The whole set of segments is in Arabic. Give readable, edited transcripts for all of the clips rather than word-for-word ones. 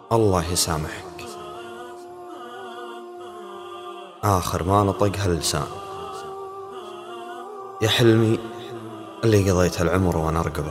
الله يسامحك. آخر ما نطقها اللسان، يا حلمي اللي قضيت العمر وانا ارقبه.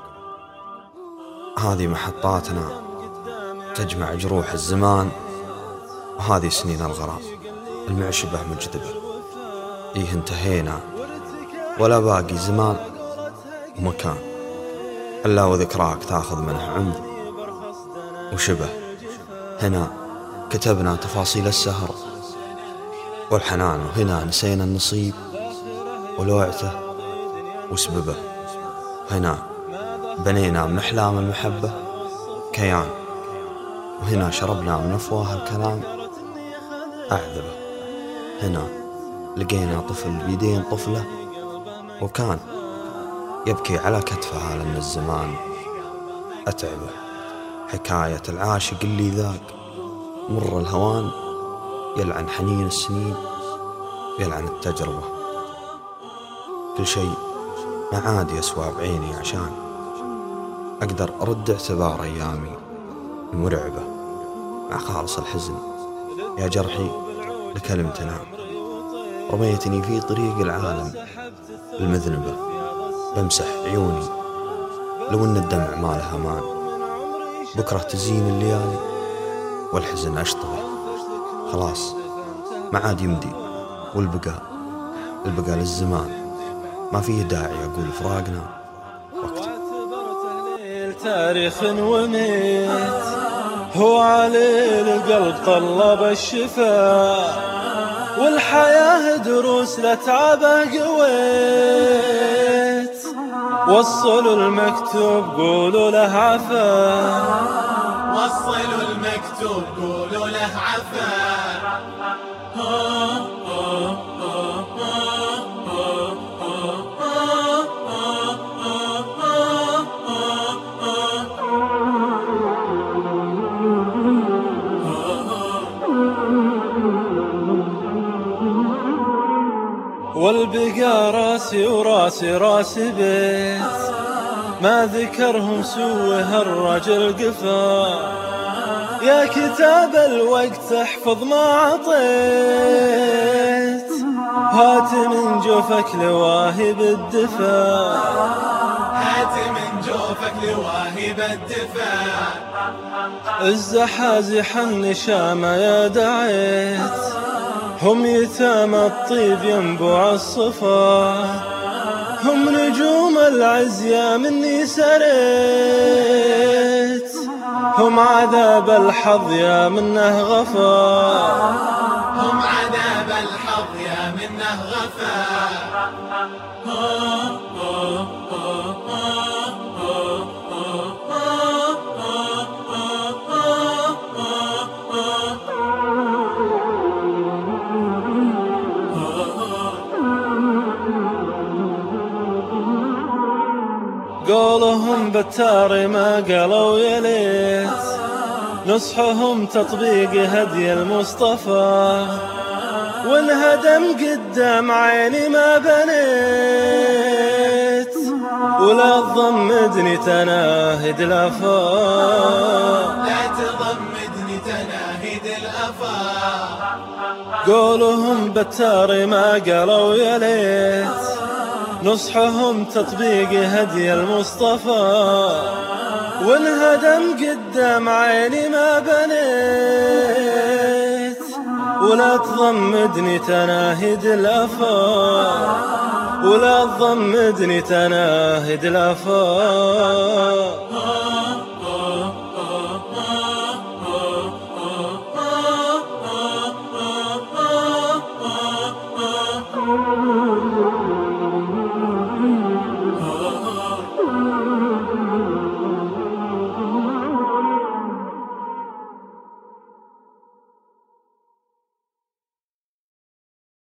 هذه محطاتنا تجمع جروح الزمان، وهذه سنين الغرام المعشبة مجذبة. إيه انتهينا ولا باقي زمان ومكان إلا وذكراك تاخذ منه عمر وشبه. هنا كتبنا تفاصيل السهر والحنان، وهنا نسينا النصيب ولوعته وسببه. هنا بنينا من أحلام المحبة كيان، وهنا شربنا من أفواه الكلام أعذبه. هنا لقينا طفل بيدين طفلة وكان يبكي على كتفها لأن الزمان أتعبه. حكاية العاشق اللي ذاق مر الهوان، يلعن حنين السنين يلعن التجربة. كل شيء ما عاد يسوى بعيني عشان أقدر أرد اعتبار أيامي المرعبة. مع خالص الحزن يا جرحي لكلم تنام، رميتني في طريق العالم المذنبة. بمسح عيوني لو ان الدمع ما له امان، بكرة تزين الليالي والحزن أشطبه. خلاص ما عاد يمدي، والبقاء للزمان، ما فيه داعي أقول فراقنا وقت. تاريخ وميت هو علي القلب طلب الشفاء، والحياة دروس لتعبه قويت. وصلوا المكتوب قولوا له عفا، وصلوا المكتوب قولوا له عفا. والبقى راسي وراسي راسي بيت، ما ذكرهم سوه الرجل قفا. يا كتاب الوقت احفظ ما عطيت، هات من جوفك لواهب الدفا، هات من جوفك لواهب الدفا. الزحازح النشامة يا دعيت، هم يتامى الطيب ينبوع الصفا. هم نجوم العز يا مني سريت، هم عذاب الحظ يا منه غفا، هم عذاب الحظ يا منه غفا. قولهم بالتاري ما قالوا يا ليت، نصحهم تطبيق هدي المصطفى. وانهدم قدام عيني ما بنيت، ولا تضمدني تناهد الافاق، لا تضمدني تناهد الافاق. قولهم بالتاري ما قالوا يا ليت، نصحهم تطبيق هدي المصطفى. وانهدم قدام عيني ما بنيت، ولا تضمدني تناهد الافاق، ولا تضمدني تناهد الافاق.